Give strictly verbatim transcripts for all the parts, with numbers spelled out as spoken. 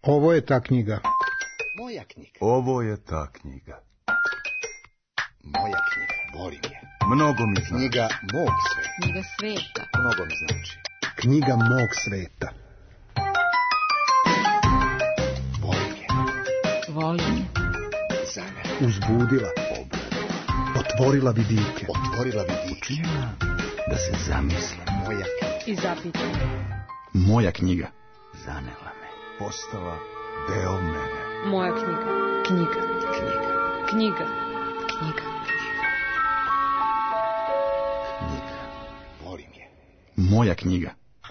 Ovo je ta knjiga. Moja knjiga. Ovo je ta knjiga. Moja knjiga. Volim je. Mnogo mi znači. Knjiga mog sveta. Knjiga sveta. Mnogo mi znači. Knjiga mog sveta. Volim je. Volim je. Za mene. Uzbudila. Obradila. Otvorila vidike. Otvorila vidike. Učinila da se zamislim. Moja knjiga. I zapitala. Moja knjiga. Zanela me. Postala deo mene. Moja knjiga. Knjiga. Knjiga. Knjiga. Knjiga. Knjiga. Volim je. Moja knjiga.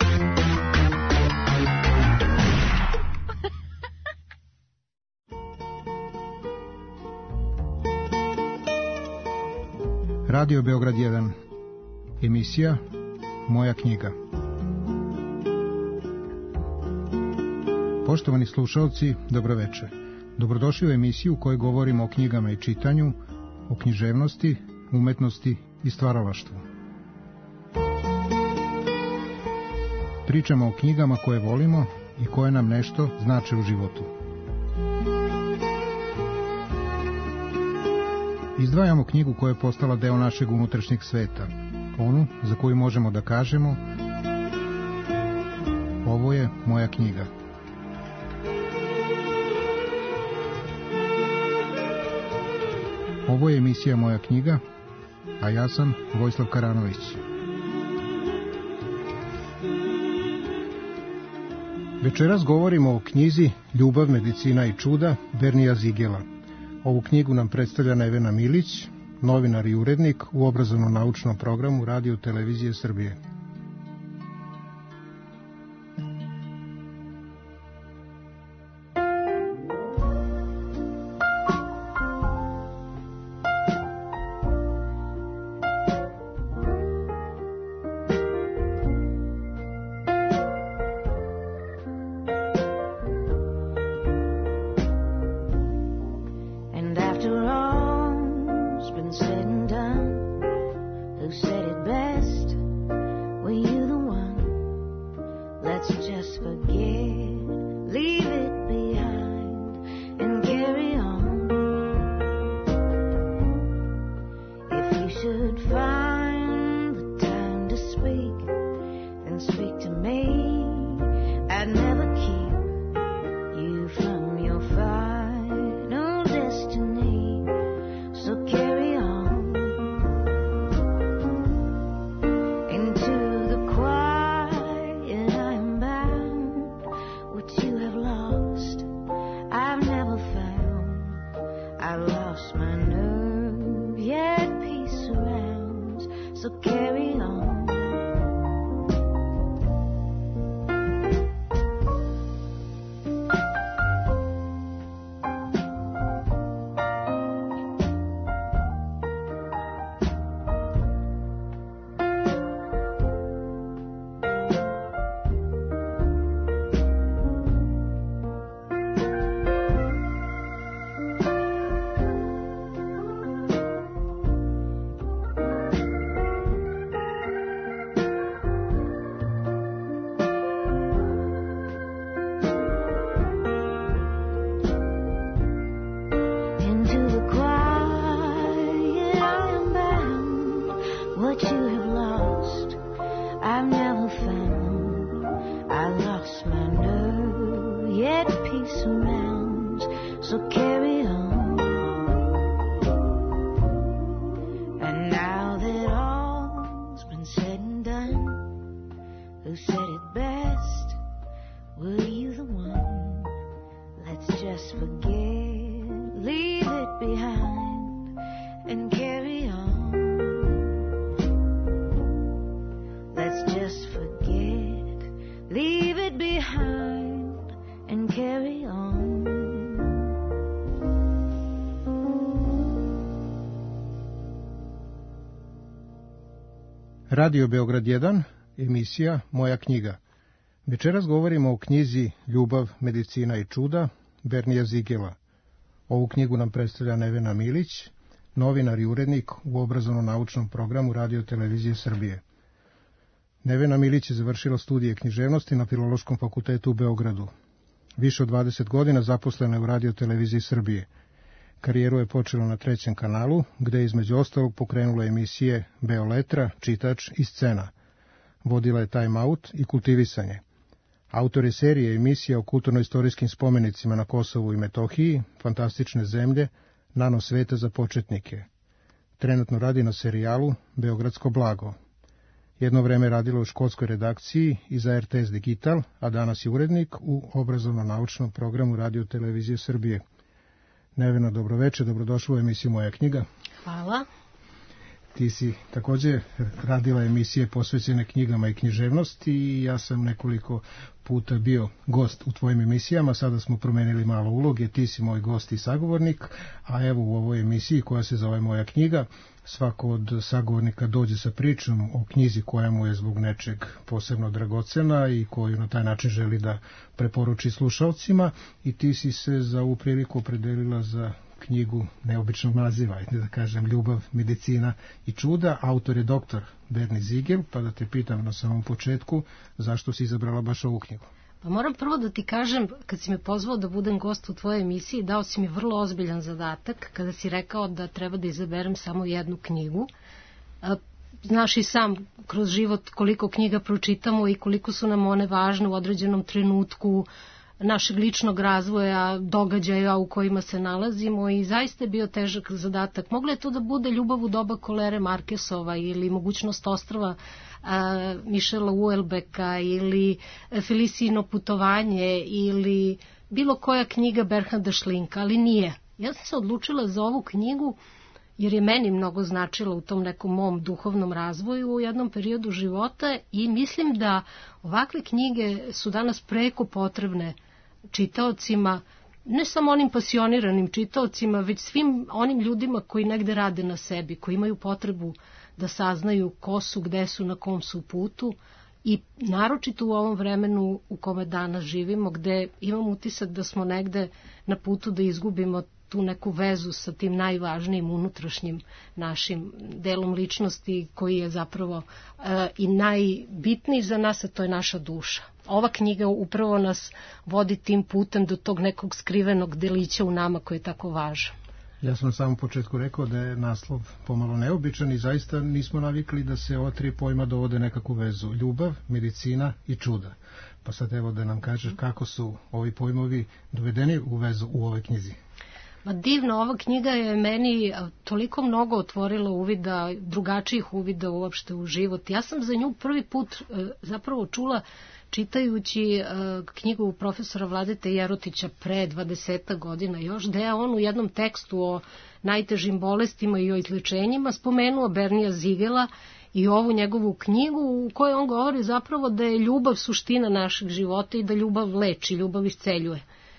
Radio Beograd jedan. Emisija Moja knjiga. Poštovani slušalci, dobroveče. Dobrodošli u emisiju u kojoj govorimo o knjigama i čitanju, o književnosti, umetnosti i stvaralaštvu. Pričamo o knjigama koje volimo i koje nam nešto znače u životu. Izdvajamo knjigu koja je postala deo našeg unutrašnjeg sveta, onu za koju možemo da kažemo: ovo je moja knjiga. Ovo je emisija Moja knjiga, a ja sam Vojislav Karanović. Večeras govorimo o knjizi Ljubav, medicina i čuda Bernija Zigela. Ovu knjigu nam predstavlja Nevena Milić, novinar i urednik u obrazovno-naučnom programu Radio Televizije Srbije. Radio Beograd jedan, emisija Moja knjiga. Večeras govorimo o knjizi Ljubav, medicina i čuda Bernija Zigela. Ovu knjigu nam predstavlja Nevena Milić, novinar i urednik u obrazovno-naučnom programu Radio Televizije Srbije. Nevena Milić je završila studije književnosti na Filološkom fakultetu u Beogradu. Više od dvadeset godina zaposlena je u Radio televiziji Srbije. Karijeru je počela na trećem kanalu, gde je između ostalog pokrenula emisije Beoletra, Čitač i Scena. Vodila je Time Out i Kultivisanje. Autor je serije emisija o kulturno-istorijskim spomenicima na Kosovu i Metohiji, Fantastične zemlje, Nano sveta za početnike. Trenutno radi na serijalu Beogradsko blago. Jedno vreme radila u školskoj redakciji i za er te es Digital, a danas je urednik u obrazovno-naučnom programu Radio televizije Srbije. Nevena, dobroveče, dobrodošla u emisiju Moja knjiga. Hvala. Ti si također radila emisije posvećene knjigama i književnosti i ja sam nekoliko puta bio gost u tvojim emisijama, sada smo promenili malo uloge, ti si moj gost i sagovornik, a evo u ovoj emisiji koja se zove Moja knjiga, svako od sagovornika dođe sa pričom o knjizi koja mu je zbog nečeg posebno dragocena i koju na taj način želi da preporuči slušalcima, i ti si se za ovu priliku opredelila za knjigu neobičnog naziva, da kažem Ljubav, medicina i čuda. Autor je doktor Bernie Ziegel, pa da te pitam na samom početku zašto si izabrala baš ovu knjigu. Pa moram prvo da ti kažem, kad si me pozvao da budem gost u tvojoj emisiji, dao si mi vrlo ozbiljan zadatak kada si rekao da treba da izaberem samo jednu knjigu. Znaš i sam kroz život koliko knjiga pročitamo i koliko su nam one važne u određenom trenutku našeg ličnog razvoja, događaja u kojima se nalazimo, i zaista je bio težak zadatak. Moglo je to da bude Ljubav u doba kolere Markesova ili Mogućnost ostrva a, Mišela Uelbeka ili Felicino putovanje ili bilo koja knjiga Bernharda Šlinka, ali nije. Ja sam se odlučila za ovu knjigu jer je meni mnogo značila u tom nekom mom duhovnom razvoju u jednom periodu života, i mislim da ovakve knjige su danas preko potrebne čitaocima, ne samo onim pasioniranim čitaocima, već svim onim ljudima koji negde rade na sebi, koji imaju potrebu da saznaju ko su, gde su, na kom su putu, i naročito u ovom vremenu u kome danas živimo, gde imam utisak da smo negde na putu da izgubimo tu neku vezu sa tim najvažnijim unutrašnjim našim delom ličnosti koji je zapravo uh, i najbitniji za nas, a to je naša duša. Ova knjiga upravo nas vodi tim putem do tog nekog skrivenog delića u nama koji je tako važan. Ja sam na samom početku rekao da je naslov pomalo neobičan i zaista nismo navikli da se ova tri pojma dovode nekakvu vezu. Ljubav, medicina i čuda. Pa sad evo da nam kažeš kako su ovi pojmovi dovedeni u vezu u ovoj knjizi. Ma divno, ova knjiga je meni toliko mnogo otvorila uvida, drugačijih uvida uopšte u život. Ja sam za nju prvi put zapravo čula čitajući knjigu profesora Vladete Jerotića pre dvadeset godina još, da je on u jednom tekstu o najtežim bolestima i o izlečenjima spomenuo Bernija Ziegela i ovu njegovu knjigu u kojoj on govori zapravo da je ljubav suština našeg života i da ljubav leči, ljubav isceljuje.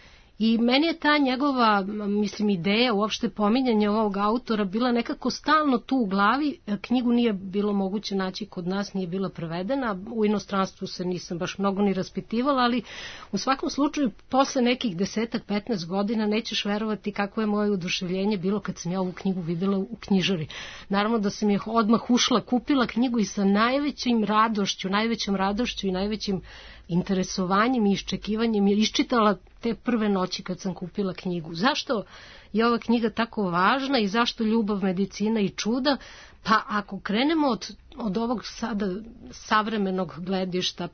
I meni je ta njegova, mislim, ideja, uopšte pominjanje ovog autora bila nekako stalno tu u glavi. Knjigu nije bilo moguće naći kod nas, nije bila prevedena, u inostranstvu se nisam baš mnogo ni raspitivala, ali u svakom slučaju posle nekih desetak, petnaest godina nećeš verovati kako je moje oduševljenje bilo kad sam ja ovu knjigu videla u knjižari. Naravno da sam je odmah ušla, kupila knjigu i sa najvećim radošću, najvećom radošću i najvećim interesovanjem i iščekivanjem je iščitala te prve noći kad sam kupila knjigu. Zašto je ova knjiga tako važna i zašto Ljubav, medicina i čuda? Pa ako krenemo od, od ovog sada savremenog gledišta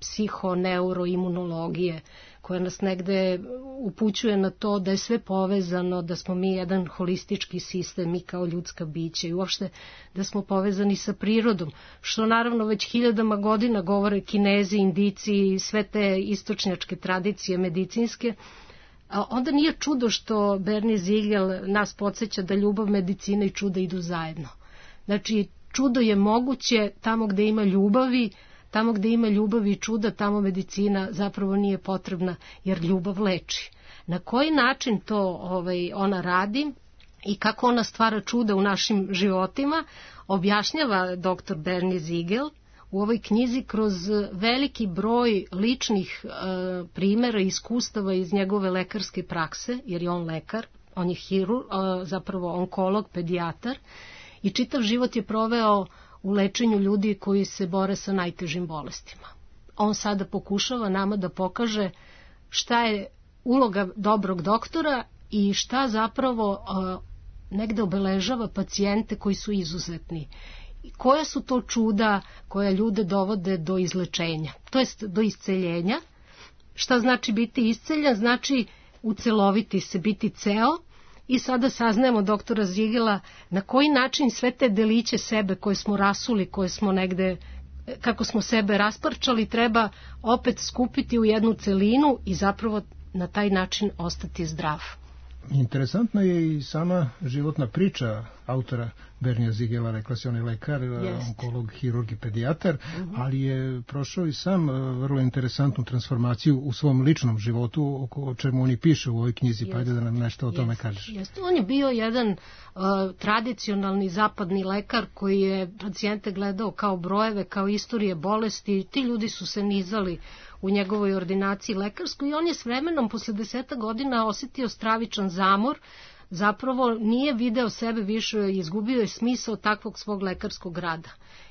psiho-neuroimunologije, koja nas negde upućuje na to da je sve povezano, da smo mi jedan holistički sistem, mi kao ljudska bića, i uopšte da smo povezani sa prirodom, što naravno već hiljadama godina govore Kinezi, Indici i sve te istočnjačke tradicije medicinske, a onda nije čudo što Bernie Ziegel nas podsjeća da ljubav, medicina i čuda idu zajedno. Znači, čudo je moguće tamo gde ima ljubavi, tamo gde ima ljubavi i čuda, tamo medicina zapravo nije potrebna, jer ljubav leči. Na koji način to ovaj, ona radi i kako ona stvara čuda u našim životima, objašnjava doktor Bernie Ziegel u ovoj knjizi kroz veliki broj ličnih e, primjera i iskustava iz njegove lekarske prakse, jer je on lekar, on je hirurg, e, zapravo onkolog, pedijatar, i čitav život je proveo u lečenju ljudi koji se bore sa najtežim bolestima. On sada pokušava nama da pokaže šta je uloga dobrog doktora i šta zapravo uh, negde obeležava pacijente koji su izuzetni. Koja su to čuda koja ljude dovode do izlečenja, to jest do isceljenja. Šta znači biti isceljen? Znači uceloviti se, biti ceo. I sada saznajemo doktora Zigela na koji način sve te deliće sebe koje smo rasuli, koje smo negde, kako smo sebe rasparčali, treba opet skupiti u jednu celinu i zapravo na taj način ostati zdrav. Interesantna je i sama životna priča autora Bernija Zigela, rekla se on je lekar, Jest. onkolog, hirurg i pedijatar, Uh-huh. ali je prošao i sam vrlo interesantnu transformaciju u svom ličnom životu, o čemu on i piše u ovoj knjizi, Jest. pa ajde da nam nešto o tome Jest. kažeš. Jest. On je bio jedan uh, tradicionalni zapadni lekar koji je pacijente gledao kao brojeve, kao istorije bolesti. Ti ljudi su se nizali u njegovoj ordinaciji lekarskoj i on je s vremenom posle deseta godina osjetio stravičan zamor, zapravo nije video sebe više, izgubio je smisao takvog svog lekarskog rada.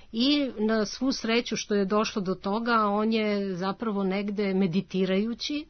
I na svu sreću što je došlo do toga, on je zapravo negde meditirajući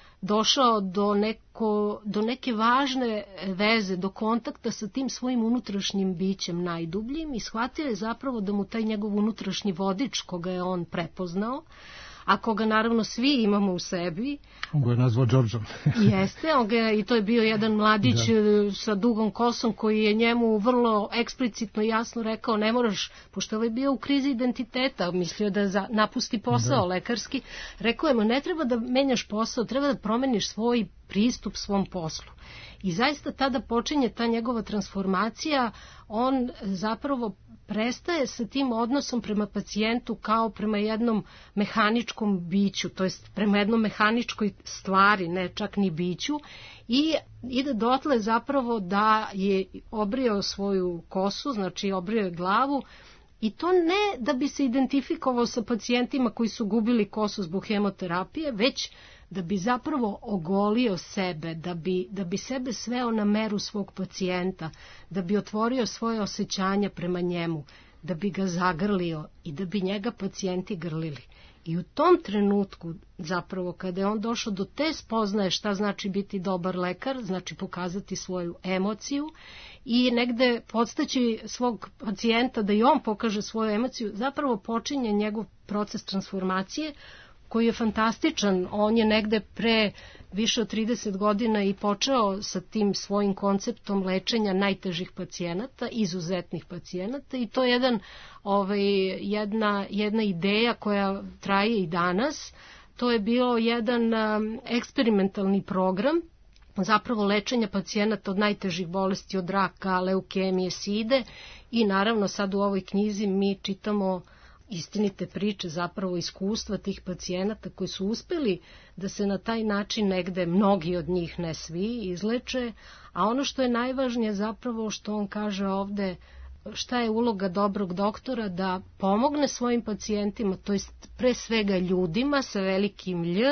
došao do, neko, do neke važne veze, do kontakta sa tim svojim unutrašnjim bićem najdubljim i shvatio je zapravo da mu taj njegov unutrašnji vodič koga je on prepoznao, a koga naravno svi imamo u sebi. On ga je nazvao Đorđom. Jeste, on ga, i to je bio jedan mladić da. sa dugom kosom koji je njemu vrlo eksplicitno i jasno rekao ne moraš, pošto ovaj bio u krizi identiteta, mislio da za, napusti posao da. lekarski, rekao je mu ne treba da menjaš posao, treba da promeniš svoj pristup svom poslu. I zaista tada počinje ta njegova transformacija, on zapravo prestaje sa tim odnosom prema pacijentu kao prema jednom mehaničkom biću, to jest prema jednom mehaničkoj stvari, ne čak ni biću, i ide dotle zapravo da je obrio svoju kosu, znači obrio je glavu, i to ne da bi se identifikovao sa pacijentima koji su gubili kosu zbog hemoterapije, već da bi zapravo ogolio sebe, da bi, da bi sebe sveo na meru svog pacijenta, da bi otvorio svoje osjećanja prema njemu, da bi ga zagrlio i da bi njega pacijenti grlili. I u tom trenutku, zapravo, kada je on došao do te spoznaje šta znači biti dobar lekar, znači pokazati svoju emociju i negde podstaći svog pacijenta da i on pokaže svoju emociju, zapravo počinje njegov proces transformacije, koji je fantastičan. On je negde pre više od trideset godina i počeo sa tim svojim konceptom lečenja najtežih pacijenata, izuzetnih pacijenata, i to je jedan, ovaj, jedna, jedna ideja koja traje i danas. To je bio jedan um, eksperimentalni program, zapravo lečenja pacijenata od najtežih bolesti, od raka, leukemije, side, i naravno sad u ovoj knjizi mi čitamo istinite priče, zapravo iskustva tih pacijenata koji su uspeli da se na taj način negde, mnogi od njih, ne svi, izleče, a ono što je najvažnije zapravo što on kaže ovde, šta je uloga dobrog doktora, da pomogne svojim pacijentima, to jest pre svega ljudima sa velikim lj,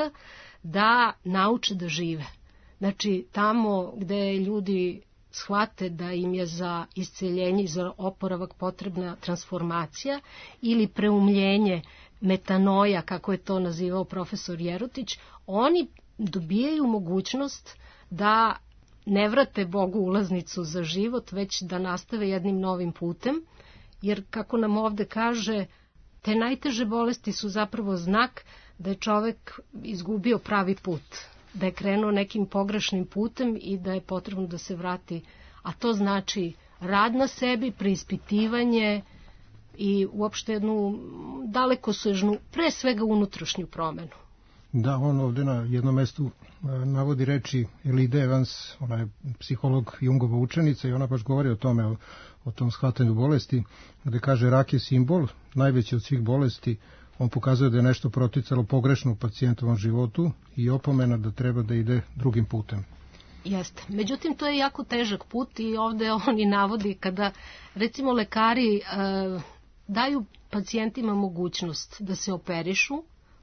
da nauče da žive. Znači tamo gde ljudi shvate da im je za isceljenje i za oporavak potrebna transformacija ili preumljenje, metanoja, kako je to nazivao profesor Jerotić, oni dobijaju mogućnost da ne vrate Bogu ulaznicu za život, već da nastave jednim novim putem, jer kako nam ovde kaže, te najteže bolesti su zapravo znak da je čovek izgubio pravi put, da je krenuo nekim pogrešnim putem i da je potrebno da se vrati, a to znači rad na sebi, preispitivanje i uopšte jednu dalekosežnu, pre svega unutrašnju promenu. Da, on ovde na jednom mestu navodi reči Elide Evans, ona je psiholog Jungova učenica, i ona baš govori o tome, o, o tom shvatanju bolesti, gde kaže rak je simbol, najveći od svih bolesti. On pokazuje da je nešto proticalo pogrešno u pacijentovom životu i opomena da treba da ide drugim putem. Jeste. Međutim, to je jako težak put i ovde on i navodi kada, recimo, lekari e, daju pacijentima mogućnost da se operišu,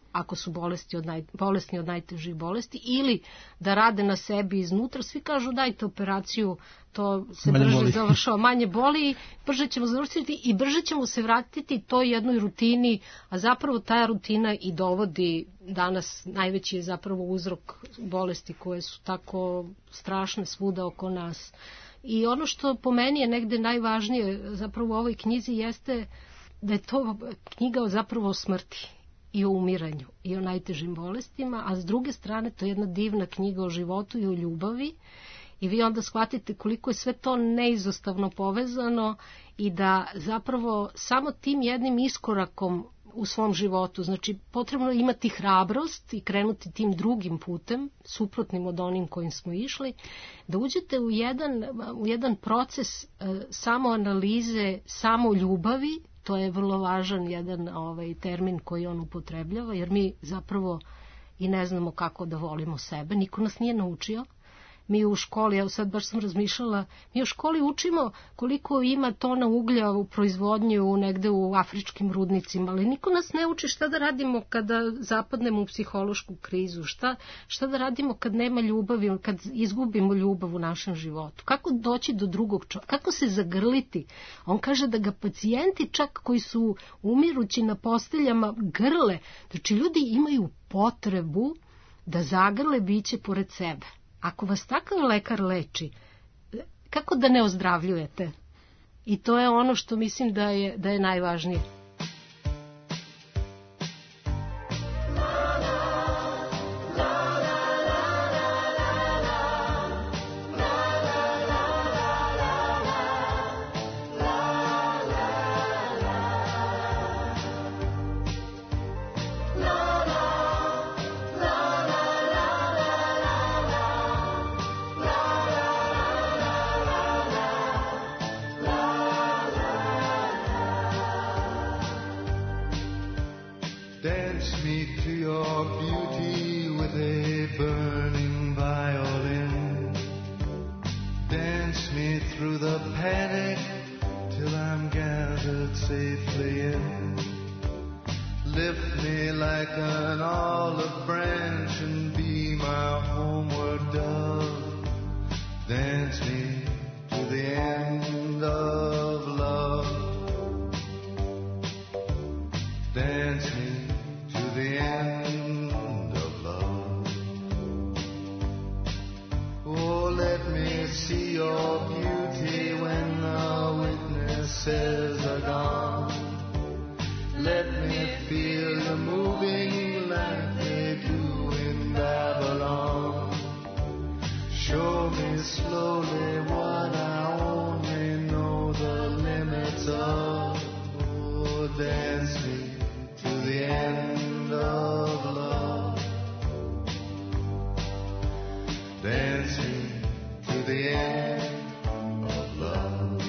ako su bolesti od naj, bolesni od najtežih bolesti, ili da rade na sebi iznutra. Svi kažu dajte operaciju, to se manje brže boli. završava, manje boli, brže ćemo završiti i brže ćemo se vratiti toj jednoj rutini, a zapravo ta rutina i dovodi danas, najveći je zapravo uzrok bolesti koje su tako strašne svuda oko nas. I ono što po meni je negde najvažnije zapravo u ovoj knjizi jeste da je to knjiga zapravo o smrti i o umiranju i o najtežim bolestima, a s druge strane to je jedna divna knjiga o životu i o ljubavi i vi onda shvatite koliko je sve to neizostavno povezano i da zapravo samo tim jednim iskorakom u svom životu, znači potrebno je imati hrabrost i krenuti tim drugim putem, suprotnim od onim kojim smo išli, da uđete u jedan, u jedan proces e, samoanalize, samoljubavi. To je vrlo važan jedan ovaj, termin koji on upotrebljava, jer mi zapravo i ne znamo kako da volimo sebe. Niko nas nije naučio. Mi u školi, evo sad baš sam razmišljala, mi u školi učimo koliko ima tona uglja u proizvodnju negde u afričkim rudnicima, ali niko nas ne uči šta da radimo kada zapadnemo u psihološku krizu, šta, šta da radimo kad nema ljubavi, kad izgubimo ljubav u našem životu. Kako doći do drugog čovjeka, kako se zagrliti. On kaže da ga pacijenti čak koji su umirući na posteljama grle, znači ljudi imaju potrebu da zagrle biće pored sebe. Ako vas takav lekar leči, kako da ne ozdravljujete? I to je ono što mislim da je, da je najvažnije. Dance me to your beauty with a burning violin. Dance me through the panic till I'm gathered safely in. Lift me like an olive branch and be my homeward dove. Dance me to the end of love. Dance me to the end of love. Oh, let me see your beauty when the witnesses are gone. Let me feel you moving like they do in Babylon. Show me slowly what I only know the limits of. Oh, dance me to the end of love. Dance me to the end of love.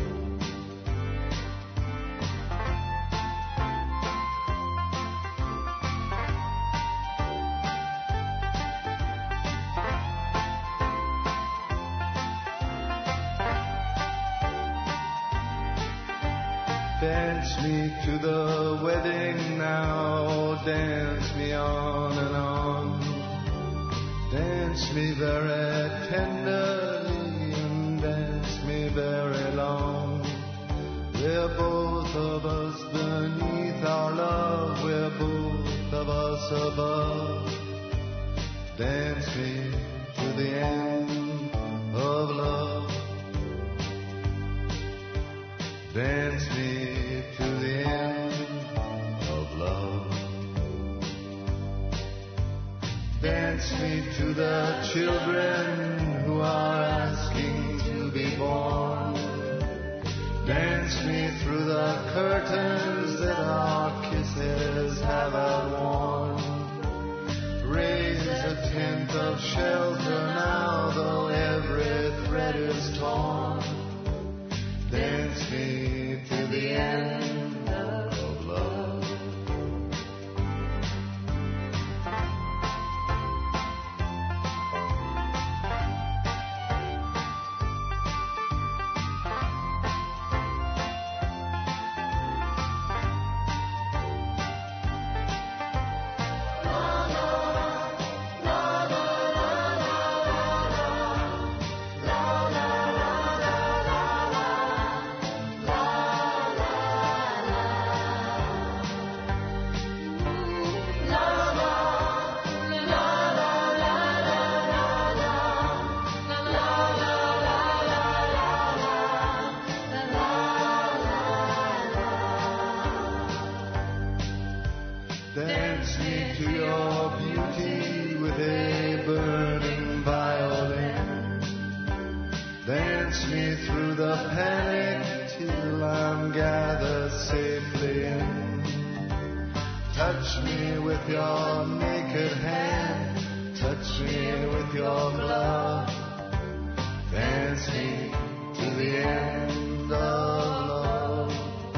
Dance me to the wedding now, dance me on and on. Dance me very tenderly and dance me very long. We're both of us beneath our love, we're both of us above. Dance me to the end of love. Dance me to the end of love. Dance me to the children who are asking to be born. Dance me through the curtains that our kisses have outworn. Raise a tent of shelter now, though every thread is torn. Dance me to the end of love. Dance me through the panic till I'm gathered safely in. Touch me with your naked hand, touch me with your glove. Dance me to the end of love.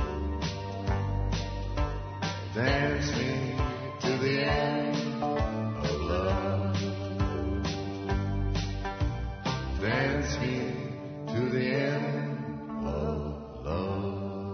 Dance me to the end of love. Dance me to the end of love.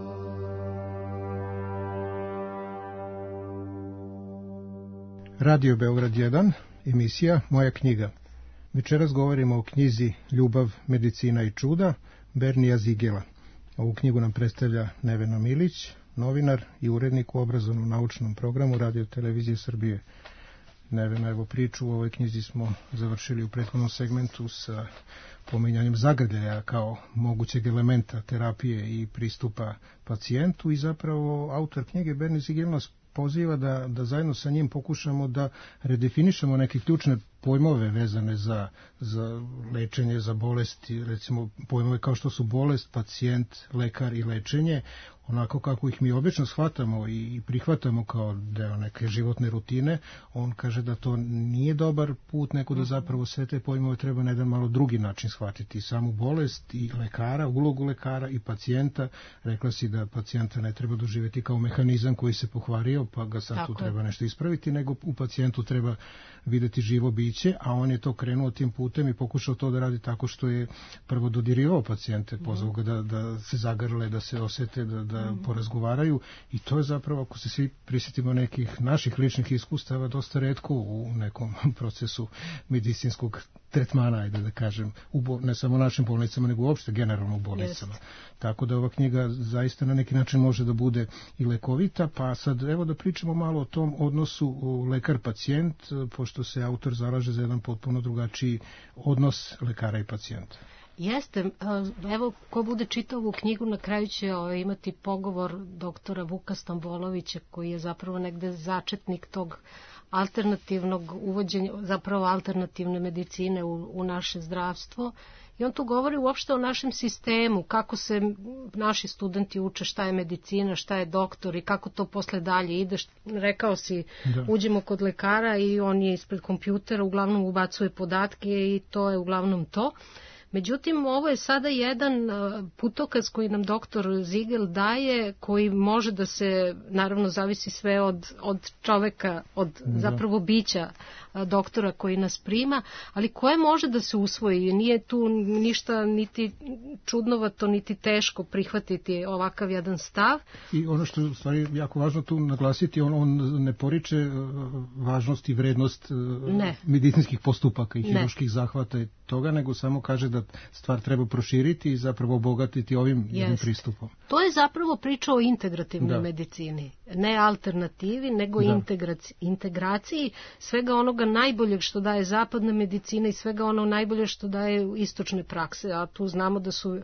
Radio Beograd jedan, emisija Moja knjiga. Večeras govorimo o knjizi Ljubav, medicina i čuda Bernija Zigela. Ovu knjigu nam predstavlja Nevena Milić, novinar i urednik u obrazovno-naučnom programu Radio Televizije Srbije. Nevena, evo priču u ovoj knjizi smo završili u prethodnom segmentu sa pominjanjem zagrljaja kao mogućeg elementa terapije i pristupa pacijentu i zapravo autor knjige Bernija Zigel nas poziva da, da zajedno sa njim pokušamo da redefinišemo neke ključne pojmove vezane za, za lečenje, za bolesti, recimo pojmove kao što su bolest, pacijent, lekar i lečenje, onako kako ih mi obično shvatamo i prihvatamo kao deo neke životne rutine. On kaže da to nije dobar put, nego da zapravo sve te pojmove treba na jedan malo drugi način shvatiti. Samu bolest i lekara, ulogu lekara i pacijenta. Rekla si da pacijenta ne treba doživjeti kao mehanizam koji se pokvario, pa ga sad Tako tu treba nešto ispraviti, nego u pacijentu treba videti živo biće, a on je to krenuo tim putem i pokušao to da radi tako što je prvo dodirivao pacijente, pozvao ga da, da se zagrle, da se osete, da, da mm. porazgovaraju, i to je zapravo, ako se svi prisjetimo nekih naših ličnih iskustava, dosta retko u nekom procesu medicinskog tretmana, ajde da kažem, u bo, ne samo u našim bolnicama, nego uopšte generalno u bolnicama. Jest. Tako da ova knjiga zaista na neki način može da bude i lekovita, pa sad evo da pričamo malo o tom odnosu lekar-pacijent, pošto se autor zalaže za jedan potpuno drugačiji odnos lekara i pacijenta. Jeste, evo ko bude čitao ovu knjigu na kraju će imati pogovor doktora Vuka Stambolovića, koji je zapravo negde začetnik tog alternativnog uvođenja, zapravo alternativne medicine u, u naše zdravstvo. I on tu govori uopšte o našem sistemu, kako se naši studenti uče šta je medicina, šta je doktor i kako to posle dalje ide. Rekao si, da. Uđemo kod lekara i on je ispred kompjutera, uglavnom ubacuje podatke i to je uglavnom to. Međutim, ovo je sada jedan putokaz koji nam doktor Zigel daje, koji može da se, naravno zavisi sve od, od čoveka, od da. zapravo bića doktora koji nas prima, ali koje može da se usvoji. Nije tu ništa niti čudnovato, niti teško prihvatiti ovakav jedan stav. I ono što je u stvari jako važno tu naglasiti, on, on ne poriče važnost i vrednost ne. medicinskih postupaka i hirurških zahvata i toga, nego samo kaže da stvar treba proširiti i zapravo obogatiti ovim jednim pristupom. To je zapravo priča o integrativnoj da. medicini. Ne alternativi, nego da. integraci, integraciji svega onoga najboljeg što daje zapadna medicina i svega ono najbolje što daje istočne prakse. A tu znamo da su e,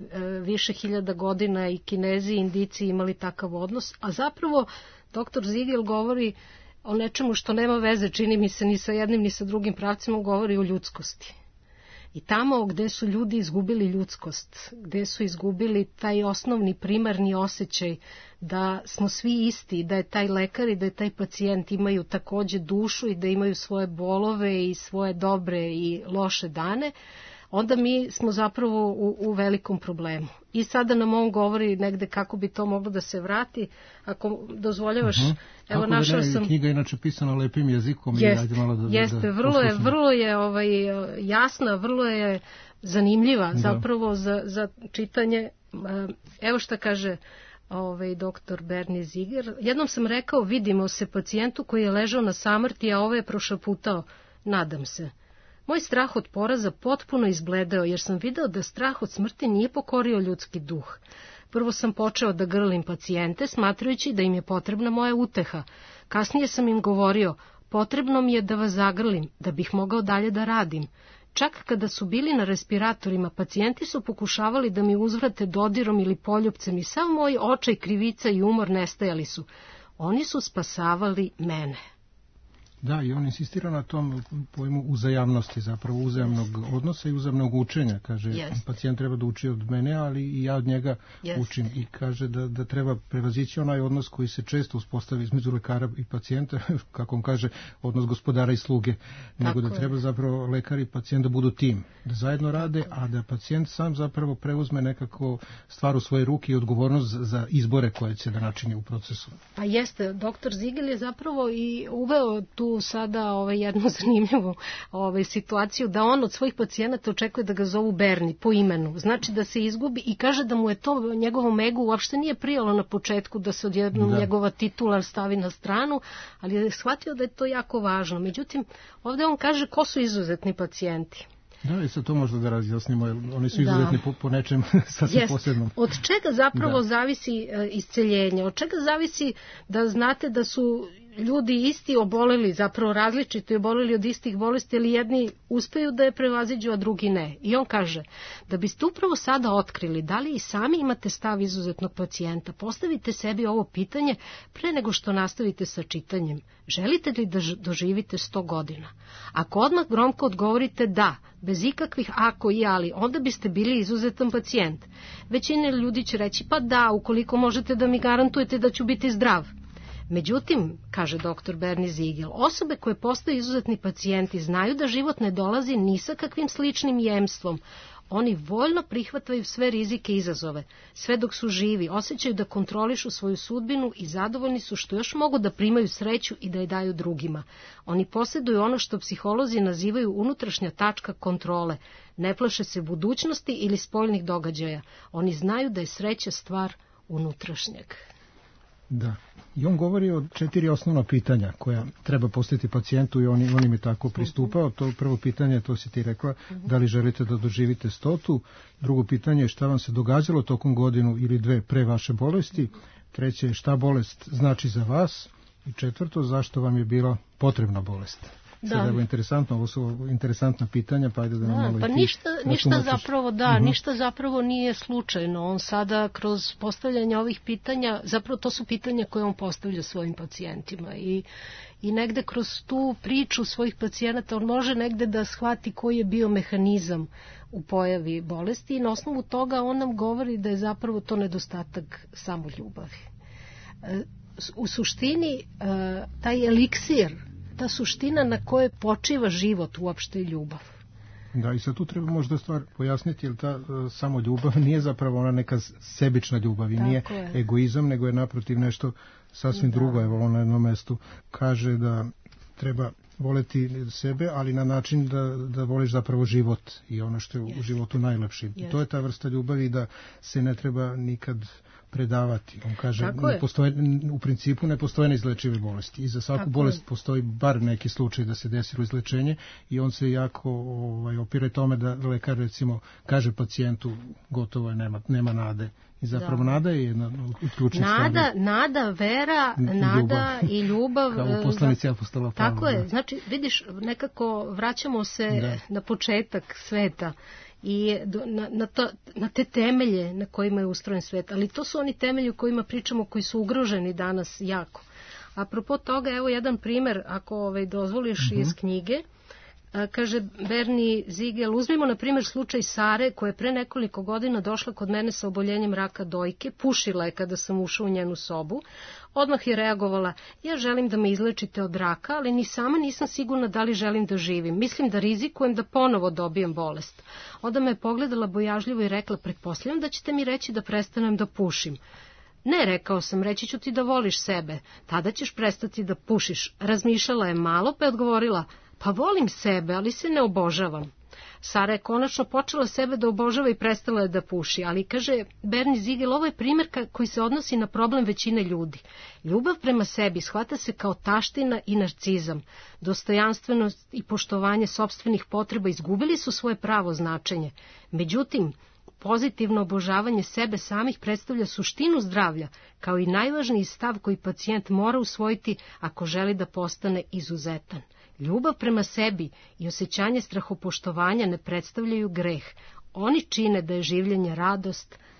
više hiljada godina i Kinezi i Indici imali takav odnos. A zapravo doktor Zigel govori o nečemu što nema veze, čini mi se, ni sa jednim ni sa drugim pravcima, govori o ljudskosti. I tamo gde su ljudi izgubili ljudskost, gde su izgubili taj osnovni primarni osjećaj da smo svi isti, da je taj lekar i da je taj pacijent imaju takođe dušu i da imaju svoje bolove i svoje dobre i loše dane, onda mi smo zapravo u, u velikom problemu. I sada nam on govori negde kako bi to moglo da se vrati. Ako dozvoljavaš, uh-huh. evo kako našao sam... Knjiga je inače pisana lepim jezikom. Jest, i ajde malo da, jeste, da, vrlo je, vrlo je ovaj, jasna, vrlo je zanimljiva da. zapravo za, za čitanje. Evo šta kaže ovaj, doktor Bernija Ziger. Jednom sam rekao, vidimo se pacijentu koji je ležao na samrti, a ovaj je prošaputao, nadam se. Moj strah od poraza potpuno izbledeo, jer sam video da strah od smrti nije pokorio ljudski duh. Prvo sam počeo da grlim pacijente, smatrajući da im je potrebna moja uteha. Kasnije sam im govorio, potrebno mi je da vas zagrlim, da bih mogao dalje da radim. Čak kada su bili na respiratorima, pacijenti su pokušavali da mi uzvrate dodirom ili poljupcem i sav moj očaj, krivica i umor nestajali su. Oni su spasavali mene. Da, i on insistira na tom pojmu uzajamnosti, zapravo uzajamnog yes. odnosa i uzajamnog učenja. Kaže, yes. pacijent treba da uči od mene, ali i ja od njega yes. učim. I kaže da, da treba prevazići onaj odnos koji se često uspostavi između lekara i pacijenta, kako on kaže, odnos gospodara i sluge, nego da treba zapravo lekar i pacijent da budu tim, da zajedno rade, a da pacijent sam zapravo preuzme nekako stvar u svoje ruke i odgovornost za izbore koje će da načini u procesu. Pa jeste, doktor Ziegel je zapravo i uveo tu sada ovaj, jednu zanimljivu ovaj, situaciju da on od svojih pacijenata očekuje da ga zovu Berni po imenu. Znači da se izgubi i kaže da mu je to njegovom egu uopšte nije prijalo na početku da se odjednom da. njegova titula stavi na stranu, ali je shvatio da je to jako važno. Međutim, ovdje on kaže ko su izuzetni pacijenti. Da, i sad to možda da razjasnimo, jer oni su izuzetni po, po nečem sasvim posebnom. Od čega zapravo da. zavisi uh, isceljenje? Od čega zavisi da znate da su ljudi isti oboleli, zapravo različito oboleli od istih bolesti, ali jedni uspeju da je prevaziđu, a drugi ne. I on kaže, da biste upravo sada otkrili da li i sami imate stav izuzetnog pacijenta, postavite sebi ovo pitanje pre nego što nastavite sa čitanjem. Želite li da doživite sto godina? Ako odmah gromko odgovorite da, bez ikakvih ako i ali, onda biste bili izuzetan pacijent. Većina ljudi će reći, pa da, ukoliko možete da mi garantujete da ću biti zdrav. Međutim, kaže doktor Bernie Ziegel, osobe koje postaju izuzetni pacijenti znaju da život ne dolazi ni sa kakvim sličnim jemstvom. Oni voljno prihvataju sve rizike i izazove. Sve dok su živi, osjećaju da kontrolišu svoju sudbinu i zadovoljni su što još mogu da primaju sreću i da je daju drugima. Oni posjeduju ono što psiholozi nazivaju unutrašnja tačka kontrole. Ne plaše se budućnosti ili spoljnih događaja. Oni znaju da je sreća stvar unutrašnjeg. Da. I on govori o četiri osnovna pitanja koja treba postaviti pacijentu i on, on im je tako pristupao. To prvo pitanje, to si ti rekla, da li želite da doživite stotu. Drugo pitanje je šta vam se događalo tokom godinu ili dve pre vaše bolesti. Treće je šta bolest znači za vas. I četvrto, zašto vam je bila potrebna bolest. Sada je interesantno, ovo su interesantna pitanja, pa ajde da nam da, malo pa i ti ništa, ništa zapravo, da, uh-huh. ništa zapravo nije slučajno. On sada kroz postavljanje ovih pitanja, zapravo to su pitanja koje on postavlja svojim pacijentima i, i negde kroz tu priču svojih pacijenata on može negde da shvati koji je bio mehanizam u pojavi bolesti i na osnovu toga on nam govori da je zapravo to nedostatak samoljubavi. U suštini, taj eliksir, ta suština na kojoj počiva život uopšte i ljubav. Da, i sad tu treba možda stvar pojasniti, jer ta uh, samo ljubav nije zapravo ona neka sebična ljubav i tako nije je. egoizam, nego je naprotiv nešto sasvim da. drugo. Evo on na jednom mestu kaže da treba voleti sebe, ali na način da, da voliš zapravo život i ono što je yes. u životu najlepše. Yes. To je ta vrsta ljubavi da se ne treba nikad predavati. On kaže, ne postoje, u principu ne postoje neizlečive bolesti. I za svaku Tako bolest je. postoji bar neki slučaj da se desilo izlečenje i on se jako ovaj, opire tome da lekar recimo kaže pacijentu gotovo je, nema, nema nade. I zapravo da. nada je jedna od ključnih stvari. Nada, nada, vera, I nada ljubav. i ljubav. Kao poslanici apostola Pavla. Tako je. Znači, vidiš, nekako vraćamo se da. na početak sveta i na, na, to, na te temelje na kojima je ustrojen svet. Ali to su oni temelji o kojima pričamo koji su ugroženi danas jako. Apropo toga, evo jedan primer, ako ovaj, dozvoliš uh-huh. iz knjige. Kaže Bernie Ziegel, uzmimo na primjer slučaj Sare koja je pre nekoliko godina došla kod mene sa oboljenjem raka dojke, pušila je kada sam ušao u njenu sobu, odmah je reagovala, ja želim da me izlečite od raka, ali ni sama nisam sigurna da li želim da živim, mislim da rizikujem da ponovo dobijem bolest. Onda me je pogledala bojažljivo i rekla, pretpostavljam da ćete mi reći da prestanem da pušim. Ne, rekao sam, reći ću ti da voliš sebe, tada ćeš prestati da pušiš. Razmišljala je malo pa je odgovorila, pa volim sebe, ali se ne obožavam. Sara je konačno počela sebe da obožava i prestala je da puši, ali kaže Bernie Ziegel, ovo je primjer koji se odnosi na problem većine ljudi. Ljubav prema sebi shvata se kao taština i narcizam. Dostojanstvenost i poštovanje sopstvenih potreba izgubili su svoje pravo značenje. Međutim, pozitivno obožavanje sebe samih predstavlja suštinu zdravlja, kao i najvažniji stav koji pacijent mora usvojiti ako želi da postane izuzetan. Ljubav prema sebi i osjećanje strahopoštovanja ne predstavljaju greh. Oni čine da je življenje radost,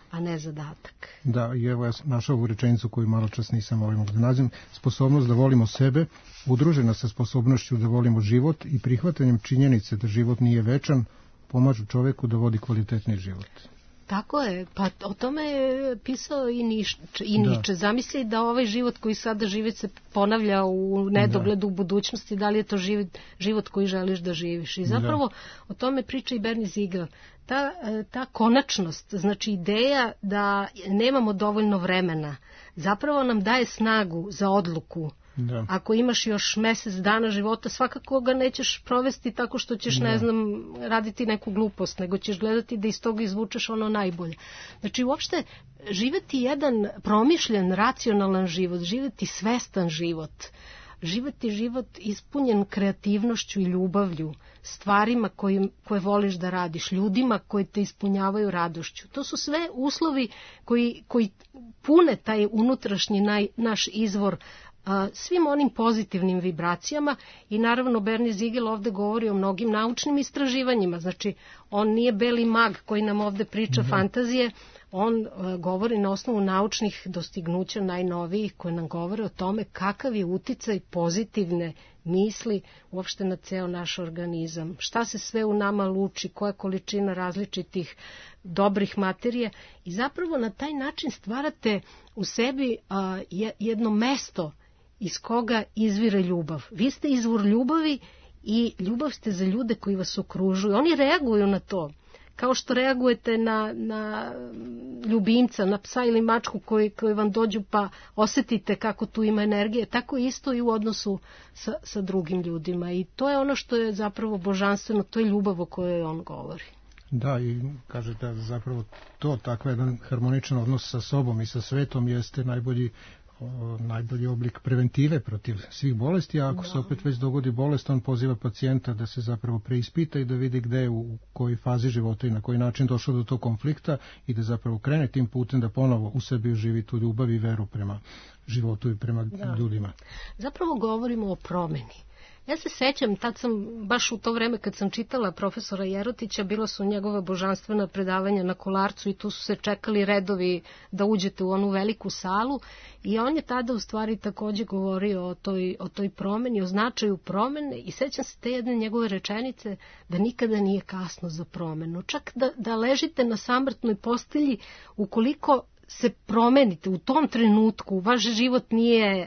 a ne zadatak. Da, i evo ja sam našao ovu rečenicu koju malo čas nisam volimo da nađem. Sposobnost da volimo sebe, udružena sa sposobnošću da volimo život i prihvatanjem činjenice da život nije večan, pomažu čoveku da vodi kvalitetni život. Tako je, pa o tome je pisao i Niče. I Niče. Da. Zamisli da ovaj život koji sada živi se ponavlja u nedogledu, da. U budućnosti, da li je to život, život koji želiš da živiš. I zapravo da. O tome priča i Bernie Ziegel. Ta, ta konačnost, znači ideja da nemamo dovoljno vremena, zapravo nam daje snagu za odluku. Da. Ako imaš još mesec dana života, svakako ga nećeš provesti tako što ćeš, da. ne znam, raditi neku glupost, nego ćeš gledati da iz toga izvučeš ono najbolje. Znači, uopšte, živeti jedan promišljen, racionalan život, živeti svestan život, živeti život ispunjen kreativnošću i ljubavlju, stvarima koje, koje voliš da radiš, ljudima koji te ispunjavaju radošću. To su sve uslovi koji, koji pune taj unutrašnji naj, naš izvor svim onim pozitivnim vibracijama i naravno Bernie Ziegel ovde govori o mnogim naučnim istraživanjima, znači on nije beli mag koji nam ovde priča mm-hmm. fantazije, on uh, govori na osnovu naučnih dostignuća najnovijih koje nam govore o tome kakav je uticaj pozitivne misli uopšte na ceo naš organizam, šta se sve u nama luči, koja količina različitih dobrih materija i zapravo na taj način stvarate u sebi uh, jedno mesto iz koga izvire ljubav. Vi ste izvor ljubavi i ljubav ste za ljude koji vas okružuju. Oni reaguju na to. Kao što reagujete na, na ljubimca, na psa ili mačku koji, koji vam dođu pa osetite kako tu ima energije, tako isto i u odnosu sa, sa drugim ljudima. I to je ono što je zapravo božanstveno, to je ljubav o kojoj on govori. Da, i kažete da zapravo to, takav jedan harmoničan odnos sa sobom i sa svetom jeste najbolji najbolji oblik preventive protiv svih bolesti, a ako se opet već dogodi bolest, on poziva pacijenta da se zapravo preispita i da vidi gde je u kojoj fazi života i na koji način došao do tog konflikta i da zapravo krene tim putem da ponovo u sebi uživi tu ljubav i veru prema životu i prema da. ljudima. Zapravo govorimo o promeni. Ja se sećam, tad sam, baš u to vreme kad sam čitala profesora Jerotića, bila su njegova božanstvena predavanja na Kolarcu i tu su se čekali redovi da uđete u onu veliku salu i on je tada u stvari takođe govorio o toj, o toj promeni, o značaju promene i sećam se te jedne njegove rečenice da nikada nije kasno za promenu. Čak da, da ležite na samrtnoj postelji, ukoliko se promenite u tom trenutku, vaš život nije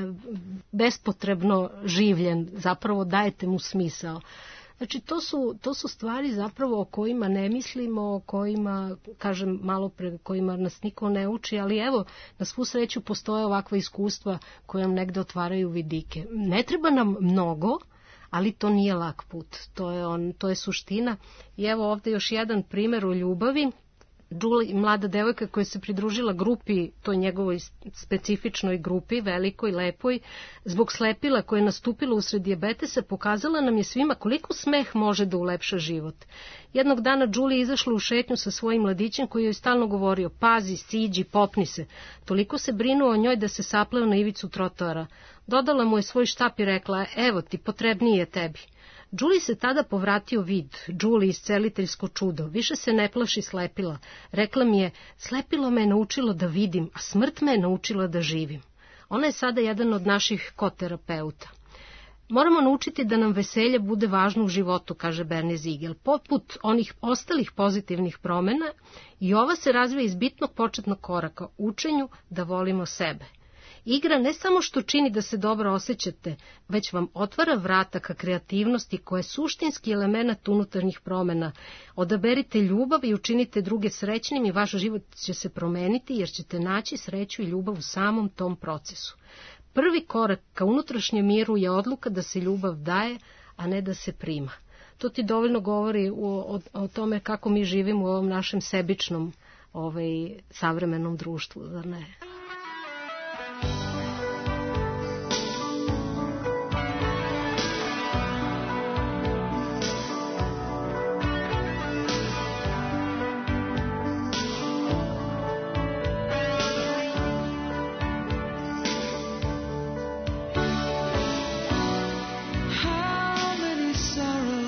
bespotrebno življen, zapravo dajete mu smisao. Znači, to su, to su stvari zapravo o kojima ne mislimo, o kojima, kažem malo pre, kojima nas niko ne uči, ali evo, na svu sreću postoje ovakva iskustva koje nam negde otvaraju vidike. Ne treba nam mnogo, ali to nije lak put. To je, on, to je suština. I evo ovde još jedan primer o ljubavi. Julie, mlada devojka koja se pridružila grupi, toj njegovoj specifičnoj grupi, velikoj, lepoj, zbog slepila koje je nastupilo usred dijabetesa, pokazala nam je svima koliko smeh može da ulepša život. Jednog dana Julie izašla u šetnju sa svojim mladićem koji joj stalno govorio, pazi, siđi, popni se. Toliko se brinuo o njoj da se sapleo na ivicu trotoara. Dodala mu je svoj štap i rekla, evo ti, potrebniji je tebi. Julie se tada povratio vid, Julie isceliteljsko čudo, više se ne plaši slepila. Rekla mi je, slepilo me je naučilo da vidim, a smrt me je naučila da živim. Ona je sada jedan od naših koterapeuta. Moramo naučiti da nam veselje bude važno u životu, kaže Bernie Ziegel, poput onih ostalih pozitivnih promena i ova se razvija iz bitnog početnog koraka, učenju da volimo sebe. Igra ne samo što čini da se dobro osjećate, već vam otvara vrata ka kreativnosti koja je suštinski element unutarnjih promena. Odaberite ljubav i učinite druge srećnim i vaš život će se promeniti jer ćete naći sreću i ljubav u samom tom procesu. Prvi korak ka unutrašnjem miru je odluka da se ljubav daje, a ne da se prima. To ti dovoljno govori o, o, o tome kako mi živimo u ovom našem sebičnom ovaj, savremenom društvu, zar ne?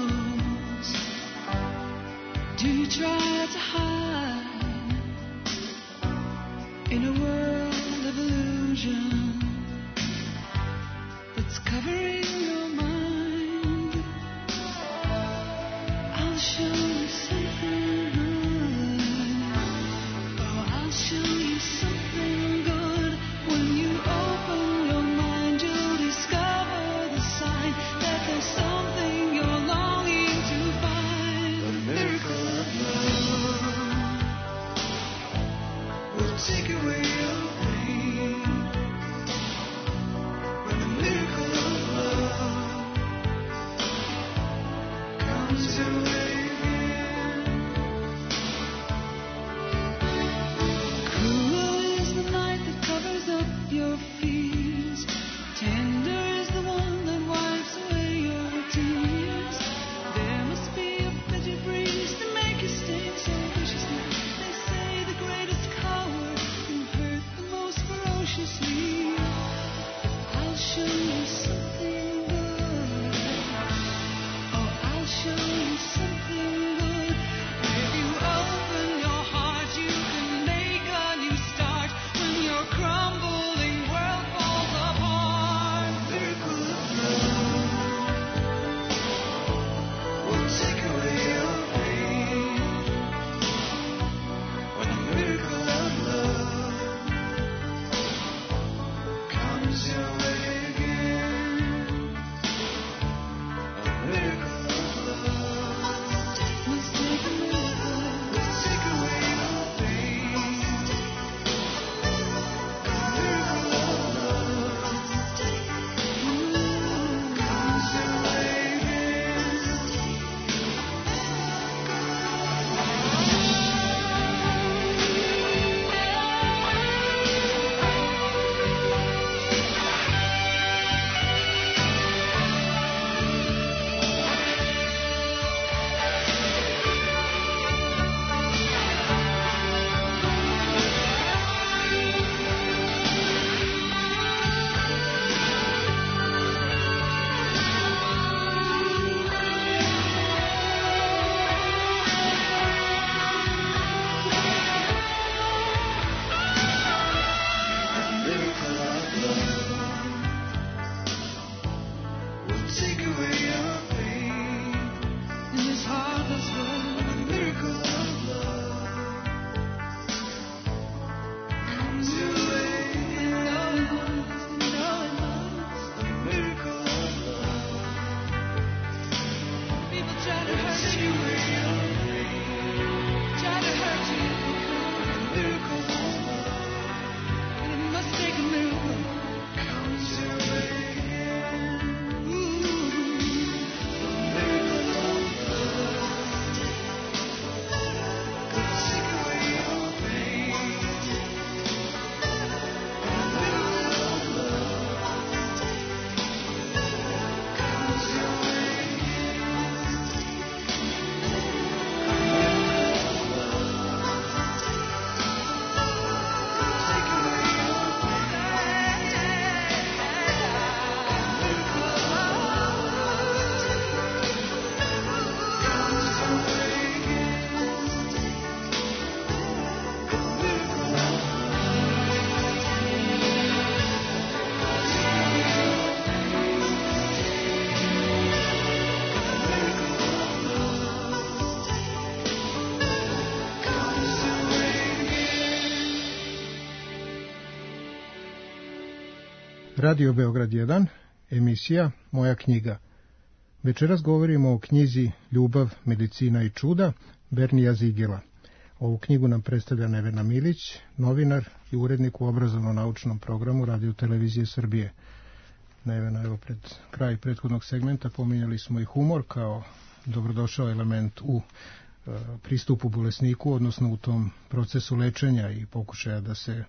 Do you try to hide In a world of illusion that's covering your mind, I'll show you something good. Oh, I'll show you something good. When you open your mind, you'll discover the sign that there's something you're longing to find. The miracle of love will take away your pain. When the miracle of love comes your way again. Cruel is the night that covers up your fears. Tender is the one that wipes away your tears. There must be a bitter breeze to make you sting so viciously. They say the greatest coward can hurt the most ferociously. I'll show you something good. Oh, I'll show you something good. If you open your heart, you can make a new start. When your crumbling world falls apart. Miracle of love will take away your pain. When the miracle of love comes your way again. A miracle of love Must take a miracle. will take away your pain. A miracle of love comes your way again. Miracle of love will take away your pain. In this heartless world, A miracle of love comes your way again. no it must, no it must. A miracle of love People try to will hurt take you, away your pain. try to hurt you. A miracle of love And it must take a miracle. comes your way again. Ooh. A miracle of love will take away your pain. A miracle of love comes your way Radio Beograd jedan, emisija Moja knjiga. Večeras govorimo o knjizi Ljubav, medicina i čuda Bernija Zigela. Ovu knjigu nam predstavlja Nevena Milić, novinar i urednik u obrazovno-naučnom programu Radio Televizije Srbije. Nevena, evo pred kraj prethodnog segmenta pominjali smo i humor kao dobrodošao element u e, pristupu bolesniku, odnosno u tom procesu lečenja i pokušaja da se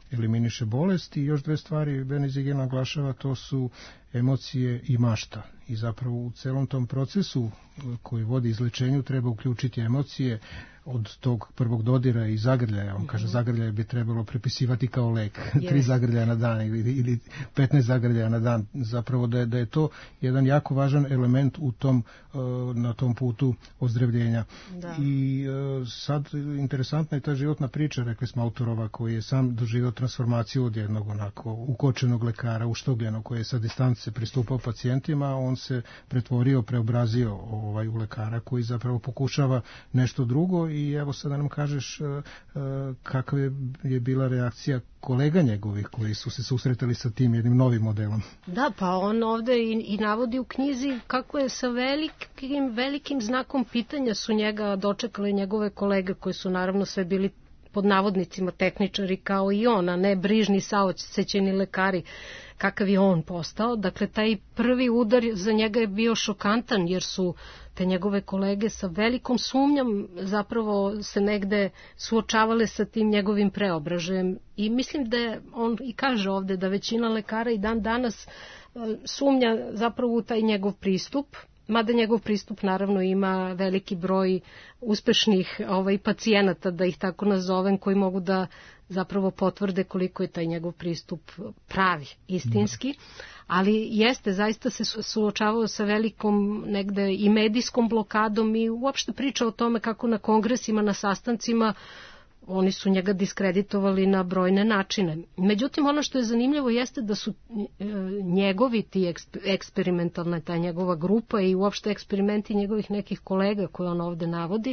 eliminiše bolest. I još dve stvari Bernie Ziegel naglašava, to su emocije i mašta. I zapravo u celom tom procesu koji vodi izlečenju treba uključiti emocije od tog prvog dodira i zagrljaja. On kaže, zagrljaje bi trebalo prepisivati kao lek. Yes. Tri zagrljaja na dan ili, ili petnaest zagrljaja na dan. Zapravo da je, da je to jedan jako važan element u tom, na tom putu ozdravljenja. Da. I sad interesantna je ta životna priča, rekli smo, autorova, koji je sam doživio transformaciju od jednog onako ukočenog lekara, uštogljenog, koji je sa distance pristupao pacijentima, on se pretvorio, preobrazio ovaj, u lekara koji zapravo pokušava nešto drugo. I evo sad da nam kažeš uh, uh, kakva je, je bila reakcija kolega njegovih koji su se susretali sa tim jednim novim modelom. Da, pa on ovde i, i navodi u knjizi kako je sa velikim, velikim znakom pitanja su njega dočekali njegove kolege koji su naravno sve bili pod navodnicima tehničari kao i on, a ne brižni saosećajni lekari kakav je on postao. Dakle, taj prvi udar za njega je bio šokantan jer su te njegove kolege sa velikom sumnjom zapravo se negde suočavale sa tim njegovim preobražajem. I mislim da je, on i kaže ovde da većina lekara i dan danas sumnja zapravo u taj njegov pristup, mada njegov pristup naravno ima veliki broj uspešnih ovaj, pacijenata, da ih tako nazovem, koji mogu da zapravo potvrde koliko je taj njegov pristup pravi, istinski, ali jeste, zaista se suočavao sa velikom negde i medijskom blokadom i uopšte priča o tome kako na kongresima, na sastancima oni su njega diskreditovali na brojne načine. Međutim, ono što je zanimljivo jeste da su njegovi ti eksperimentalna, ta njegova grupa i uopšte eksperimenti njegovih nekih kolega koje on ovde navodi,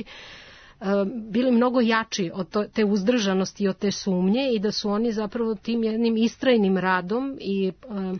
bili mnogo jači od to, te uzdržanosti i od te sumnje i da su oni zapravo tim jednim istrajnim radom i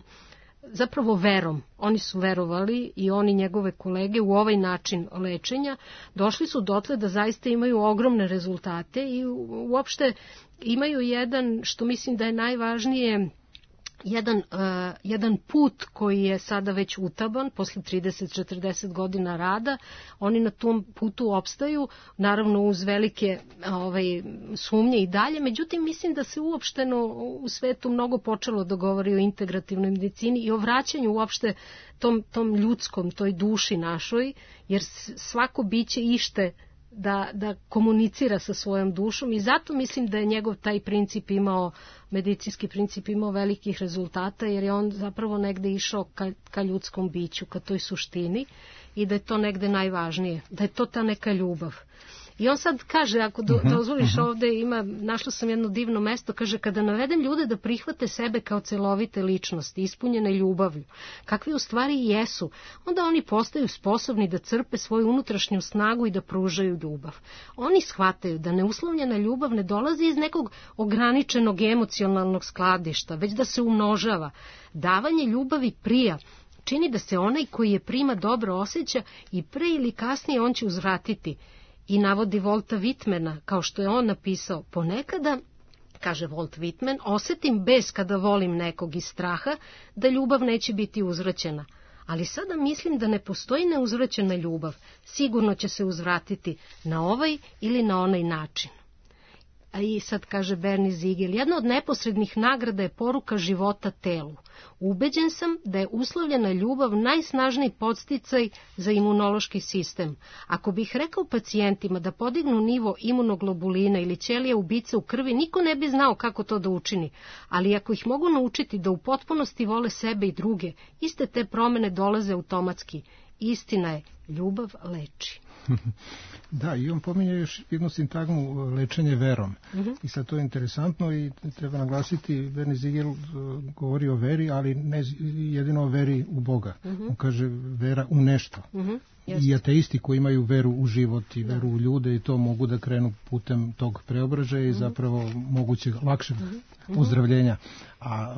zapravo verom, oni su verovali i oni njegove kolege u ovaj način lečenja došli su dotle da zaista imaju ogromne rezultate i uopšte imaju jedan, što mislim da je najvažnije, Jedan, uh, jedan put koji je sada već utaban posle trideset do četrdeset godina rada. Oni na tom putu opstaju, naravno uz velike ovaj, sumnje i dalje, međutim mislim da se uopšteno u svetu mnogo počelo da govori o integrativnoj medicini i o vraćanju uopšte tom, tom ljudskom, toj duši našoj, jer svako biće ište da, da komunicira sa svojom dušom i zato mislim da je njegov taj princip imao, medicinski princip imao velikih rezultata jer je on zapravo negde išao ka, ka ljudskom biću, ka toj suštini i da je to negde najvažnije, da je to ta neka ljubav. I on sad kaže, ako do, dozvoliš ovde, ima, našla sam jedno divno mesto, kaže, kada navedem ljude da prihvate sebe kao celovite ličnosti, ispunjene ljubavlju, kakvi u stvari i jesu, onda oni postaju sposobni da crpe svoju unutrašnju snagu i da pružaju ljubav. Oni shvataju da neuslovljena ljubav ne dolazi iz nekog ograničenog emocionalnog skladišta, već da se umnožava. Davanje ljubavi prija, čini da se onaj koji je prima dobro osjeća i pre ili kasnije on će uzvratiti. I navodi Volta Whitmana, kao što je on napisao, ponekada, kaže Walt Whitman, osetim bes kada volim nekog iz straha da ljubav neće biti uzvraćena. Ali sada mislim da ne postoji neuzvraćena ljubav, sigurno će se uzvratiti na ovaj ili na onaj način. A i sad kaže Bernie Ziegel, jedna od neposrednih nagrada je poruka života telu. Ubeđen sam da je uslovljena ljubav najsnažniji podsticaj za imunološki sistem. Ako bih rekao pacijentima da podignu nivo imunoglobulina ili ćelija ubice u krvi, niko ne bi znao kako to da učini. Ali ako ih mogu naučiti da u potpunosti vole sebe i druge, iste te promene dolaze automatski. Istina je, ljubav leči. Da, i on pominje još jednu sintagmu lečenje verom. Uh-huh. I sad to je interesantno i treba naglasiti, Bernie Ziegel govori o veri, ali ne jedino o veri u Boga. Uh-huh. On kaže vera u nešto. Uh-huh. I ateisti koji imaju veru u život i veru u ljude i to mogu da krenu putem tog preobražaja i zapravo mogućeg lakšeg ozdravljenja. A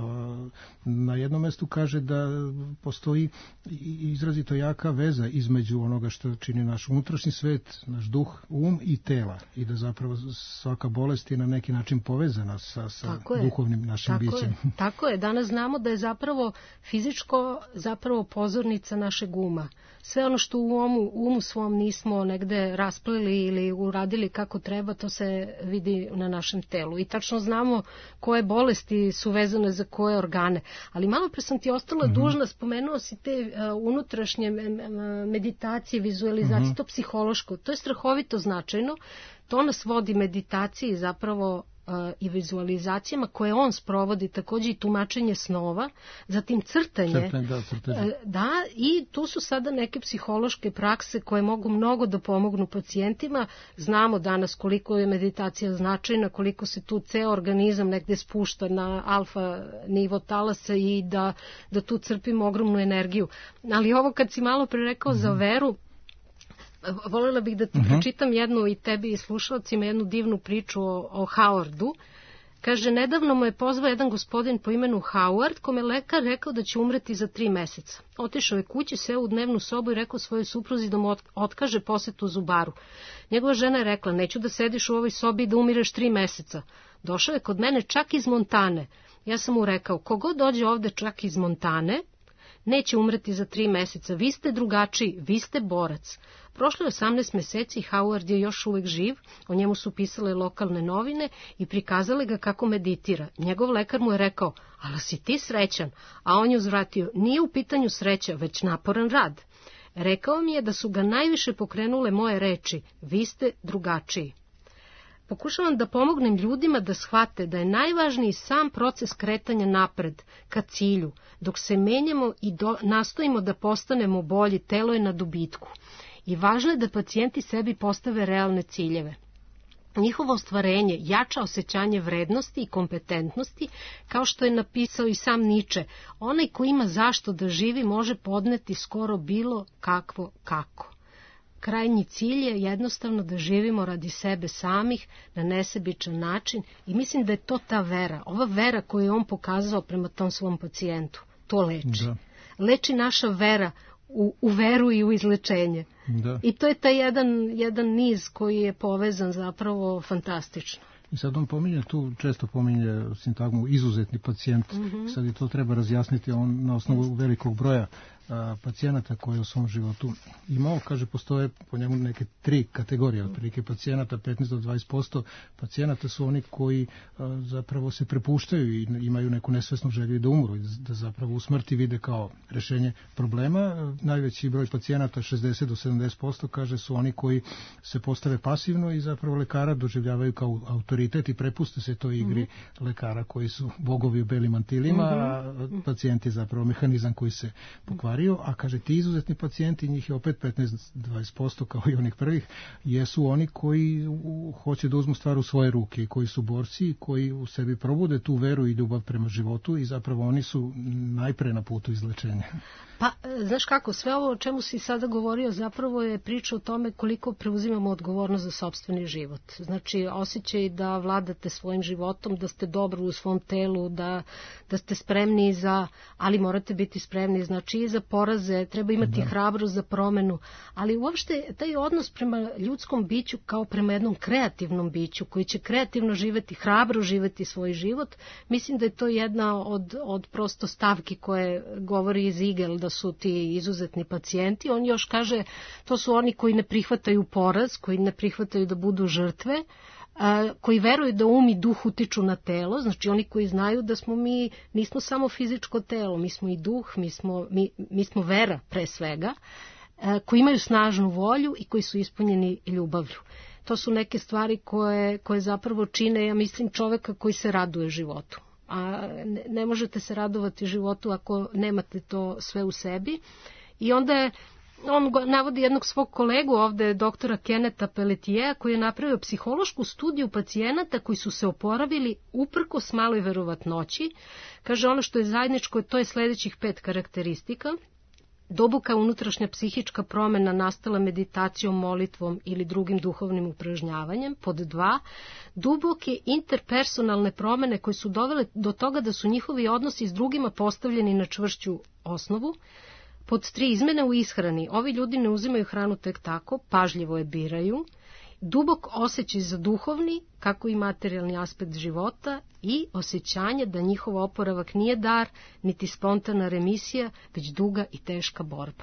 na jednom mestu kaže da postoji izrazito jaka veza između onoga što čini naš unutrašnji svet, naš duh, um i tela i da zapravo svaka bolest je na neki način povezana sa, sa duhovnim našim tako bićem. Je. Tako je, danas znamo da je zapravo fizičko zapravo pozornica našeg uma. Sve ono što u umu, umu svom nismo negde raspleli ili uradili kako treba, to se vidi na našem telu. I tačno znamo koje koje bolesti su vezane za koje organe. Ali malo pre sam ti ostala mm-hmm. dužna, spomenuo si te uh, unutrašnje meditacije, vizualizacije, mm-hmm. to psihološko, to je strahovito značajno, to nas vodi meditaciji zapravo i vizualizacijama koje on sprovodi, takođe i tumačenje snova, zatim crtanje. Crtanje, da, crtanje. Da, i tu su sada neke psihološke prakse koje mogu mnogo da pomognu pacijentima. Znamo danas koliko je meditacija značajna, koliko se tu ceo organizam negde spušta na alfa nivo talasa i da, da tu crpimo ogromnu energiju. Ali ovo kad si malo pre rekao mm-hmm. za veru, voljela bih da ti uh-huh. pročitam jednu i tebi i slušalcima jednu divnu priču o, o Howardu. Kaže, nedavno mu je pozvao jedan gospodin po imenu Howard, kome lekar rekao da će umreti za tri meseca. Otišao je kući, seo u dnevnu sobu i rekao svojoj supruzi da mu otkaže posetu zubaru. Njegova žena je rekla, neću da sediš u ovoj sobi i da umireš tri meseca. Došao je kod mene čak iz Montane. Ja sam mu rekao, kogod dođe ovde čak iz Montane, neće umreti za tri meseca, vi ste drugačiji, vi ste borac. Prošlo je osamnaest meseci, Howard je još uvek živ, o njemu su pisale lokalne novine i prikazale ga kako meditira. Njegov lekar mu je rekao, ali si ti srećan, a on je uzvratio, nije u pitanju sreća, već naporan rad. Rekao mi je da su ga najviše pokrenule moje reči, vi ste drugačiji. Pokušavam da pomognem ljudima da shvate da je najvažniji sam proces kretanja napred, ka cilju. Dok se menjamo i do, nastojimo da postanemo bolji, telo je na dobitku. I važno je da pacijenti sebi postave realne ciljeve. Njihovo ostvarenje jača osjećanje vrednosti i kompetentnosti, kao što je napisao i sam Niče. Onaj ko ima zašto da živi može podneti skoro bilo kakvo kako. Krajnji cilj je jednostavno da živimo radi sebe samih na nesebičan način i mislim da je to ta vera, ova vera koju je on pokazao prema tom svom pacijentu. To leči. Da. Leči naša vera u, u veru i u izlečenje. Da. I to je taj jedan, jedan niz koji je povezan zapravo fantastično. I sad on pominje tu, često pominje sintagmu izuzetni pacijent. Mm-hmm. Sad i to treba razjasniti, on na osnovu velikog broja a, pacijenata koji je u svom životu imao, kaže, postoje po njemu neke tri kategorije, otprilike pacijenata, petnaest do dvadeset posto pacijenata su oni koji a, zapravo se prepuštaju i imaju neku nesvesnu želju da umru, da zapravo u smrti vide kao rešenje problema. Najveći broj pacijenata, šezdeset do sedamdeset posto, kaže, su oni koji se postave pasivno i zapravo lekara doživljavaju kao autoritet i prepuste se toj igri mm-hmm. lekara koji su bogovi u belim mantilima, mm-hmm. a pacijent je zapravo mehanizam koji se pokvario, a kaže ti izuzetni pacijenti, njih je opet petnaest do dvadeset posto kao i onih prvih, jesu oni koji u, hoće da uzmu stvar u svoje ruke, koji su borci, koji u sebi probude tu veru i ljubav prema životu i zapravo oni su najpre na putu izlečenja. Pa, znaš kako, sve ovo o čemu si sada govorio zapravo je priča o tome koliko preuzimamo odgovornost za sopstveni život. Znači, osjećaj da vladate svojim životom, da ste dobro u svom telu, da, da ste spremni za, ali morate biti spremni, znači i za poraze, treba imati da. hrabrost za promenu, ali uopšte taj odnos prema ljudskom biću kao prema jednom kreativnom biću, koji će kreativno živeti, hrabro živeti svoj život, mislim da je to jedna od, od prosto stavki koje govori Ziegel, da su ti izuzetni pacijenti. On još kaže, to su oni koji ne prihvataju poraz, koji ne prihvataju da budu žrtve, a, koji veruju da um i duh utiču na telo, znači oni koji znaju da smo mi, nismo samo fizičko telo, mi smo i duh, mi smo, mi, mi smo vera pre svega, a, koji imaju snažnu volju i koji su ispunjeni ljubavlju. To su neke stvari koje, koje zapravo čine, ja mislim, čoveka koji se raduje životu. A ne, ne možete se radovati životu ako nemate to sve u sebi. I onda je, on navodi jednog svog kolegu ovde, doktora Kenneta Pelletiera, koji je napravio psihološku studiju pacijenata koji su se oporavili uprkos maloj verovatnoći. Kaže, ono što je zajedničko, to je sledećih pet karakteristika. Duboka unutrašnja psihička promjena nastala meditacijom, molitvom ili drugim duhovnim upražnjavanjem. Pod dva, duboke interpersonalne promjene koje su dovele do toga da su njihovi odnosi s drugima postavljeni na čvršću osnovu. Pod tri, izmene u ishrani. Ovi ljudi ne uzimaju hranu tek tako, pažljivo je biraju. Dubok osjećaj za duhovni, kako i materijalni aspekt života i osjećanje da njihov oporavak nije dar, niti spontana remisija, već duga i teška borba.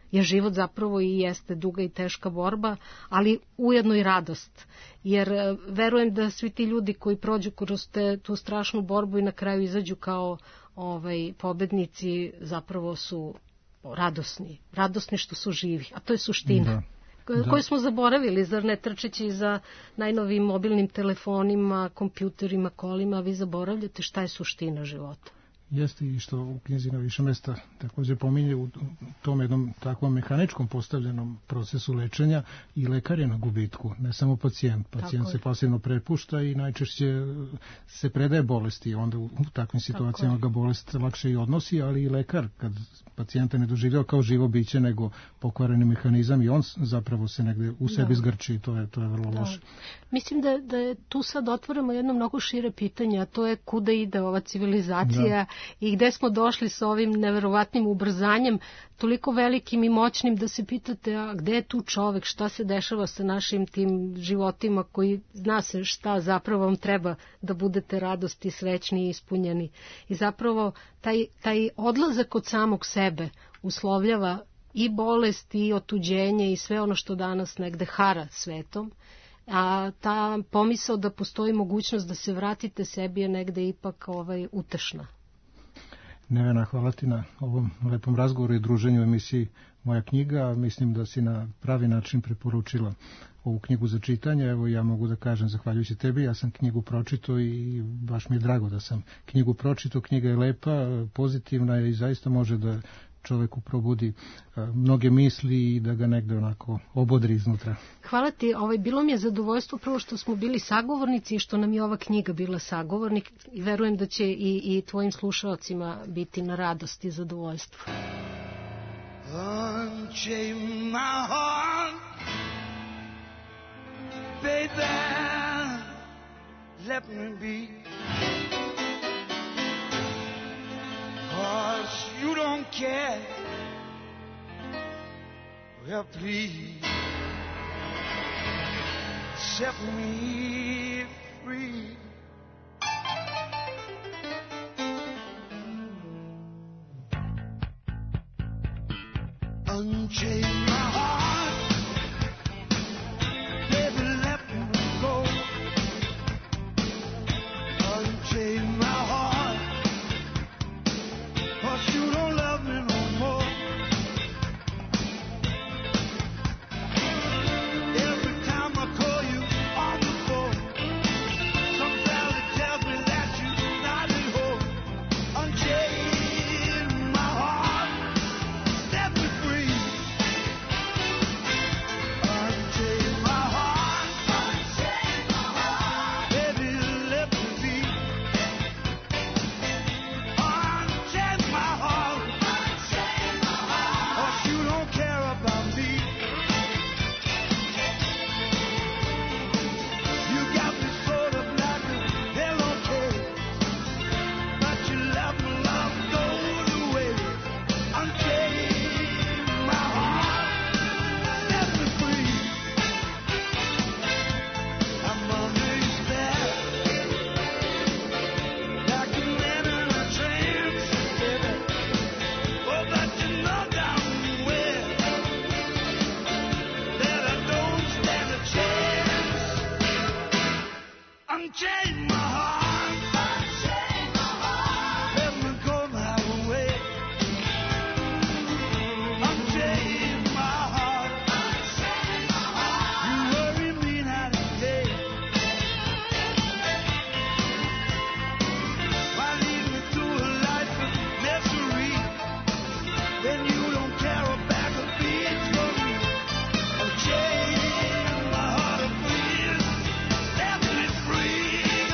je život zapravo i jeste duga i teška borba, ali ujedno i radost. Jer verujem da svi ti ljudi koji prođu kroz te, tu strašnu borbu i na kraju izađu kao ovaj, pobednici, zapravo su radosni. Radosni što su živi, a to je suština. Da. Da. Koju smo zaboravili, zar ne, trčeći za najnovijim mobilnim telefonima, kompjuterima, kolima, vi zaboravljate šta je suština života. Jeste i što u knjizi na više mesta također pominje u tom jednom takvom mehaničkom postavljenom procesu lečenja i lekar je na gubitku, ne samo pacijent. Pacijent Tako se je. pasivno prepušta i najčešće se predaje bolesti, onda u takvim situacijama ga bolest lakše i odnosi, ali i lekar kad pacijenta ne doživljava kao živo biće nego pokvareni mehanizam i on zapravo se negde u sebi da. zgrči i to je, to je vrlo da. loše. Mislim da, da je tu sad otvorimo jedno mnogo šire pitanje, a to je kuda ide ova civilizacija da. i gde smo došli sa ovim neverovatnim ubrzanjem, toliko velikim i moćnim da se pitate, a gde je tu čovek, šta se dešava sa našim tim životima koji zna se šta zapravo vam treba da budete radosti, srećni i ispunjeni. I zapravo taj, taj odlazak od samog sebe uslovljava i bolest i otuđenje i sve ono što danas negde hara svetom. A ta pomisao da postoji mogućnost da se vratite sebi je negde ipak ovaj, utešna. Nevena, hvala ti na ovom lepom razgovoru i druženju u emisiji Moja knjiga. Mislim da si na pravi način preporučila ovu knjigu za čitanje. Evo ja mogu da kažem, zahvaljujući tebi, ja sam knjigu pročitao i baš mi je drago da sam knjigu pročitao. Knjiga je lepa, pozitivna je i zaista može da čoveku probudi mnoge misli i da ga negde onako obodri iznutra. Hvala ti, ovaj, bilo mi je zadovoljstvo prvo što smo bili sagovornici i što nam je ova knjiga bila sagovornik i verujem da će i, i tvojim slušalcima biti na radost i zadovoljstvo. Unchain my heart, baby, let me be. 'Cause you don't care. Well, please set me free. Unchain my heart, baby, let me go. Unchain my heart, 'cause you don't love me no more. Every time I call you on the phone, sometimes it tells me that you're not at home. Unchain my heart, set me free. Unchain my heart, unchain my heart, baby, let me be. Unchain my heart, unchain my heart, 'cause you don't care about me. You got me sort of like a pillowcase, but you let my love go to waste. Unchain my heart, set me free. I'm under your spell, like a man in a trance, baby. Oh, but you know damn well that I don't stand a chance. Unchain my heart, unchain my heart, let me go my way. Unchain my heart, unchain my heart, you worry me night and day. Why lead me through a life of misery when you don't care a bag of beans for me? Unchain my heart, please set me free.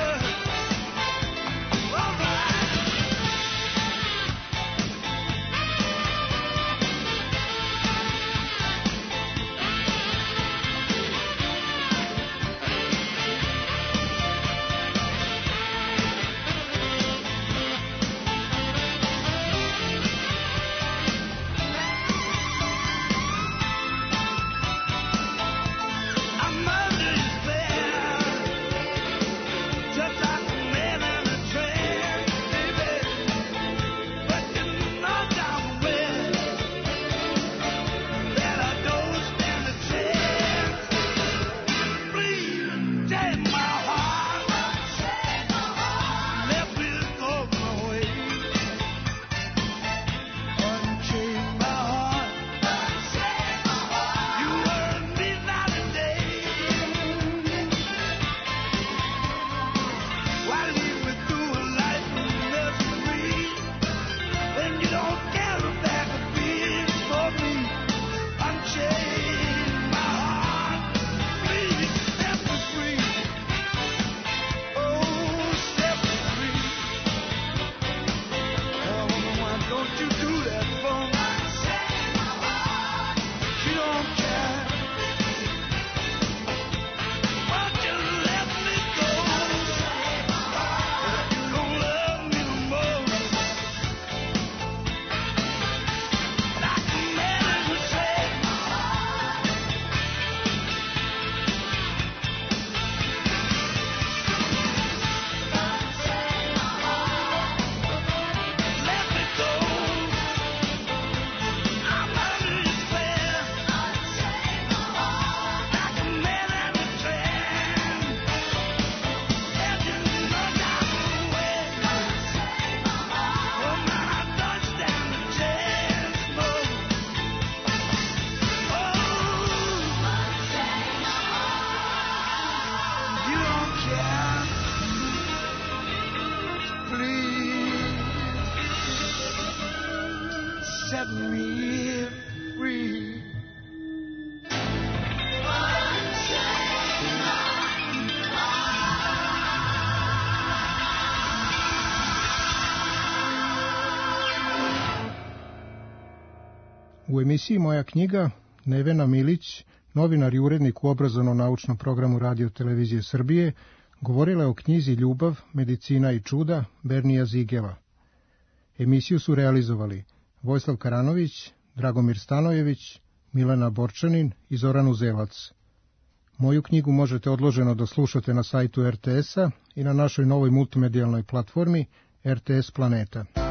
U emisiji Moja knjiga Nevena Milić, novinar i urednik u obrazovno-naučnom programu Radio Televizije Srbije, govorila je o knjizi Ljubav, medicina i čuda Bernija Zigela. Emisiju su realizovali Vojislav Karanović, Dragomir Stanojević, Milena Borčanin i Zoran Uzelac. Moju knjigu možete odloženo da slušate na sajtu er te es-a i na našoj novoj multimedijalnoj platformi er te es Planeta.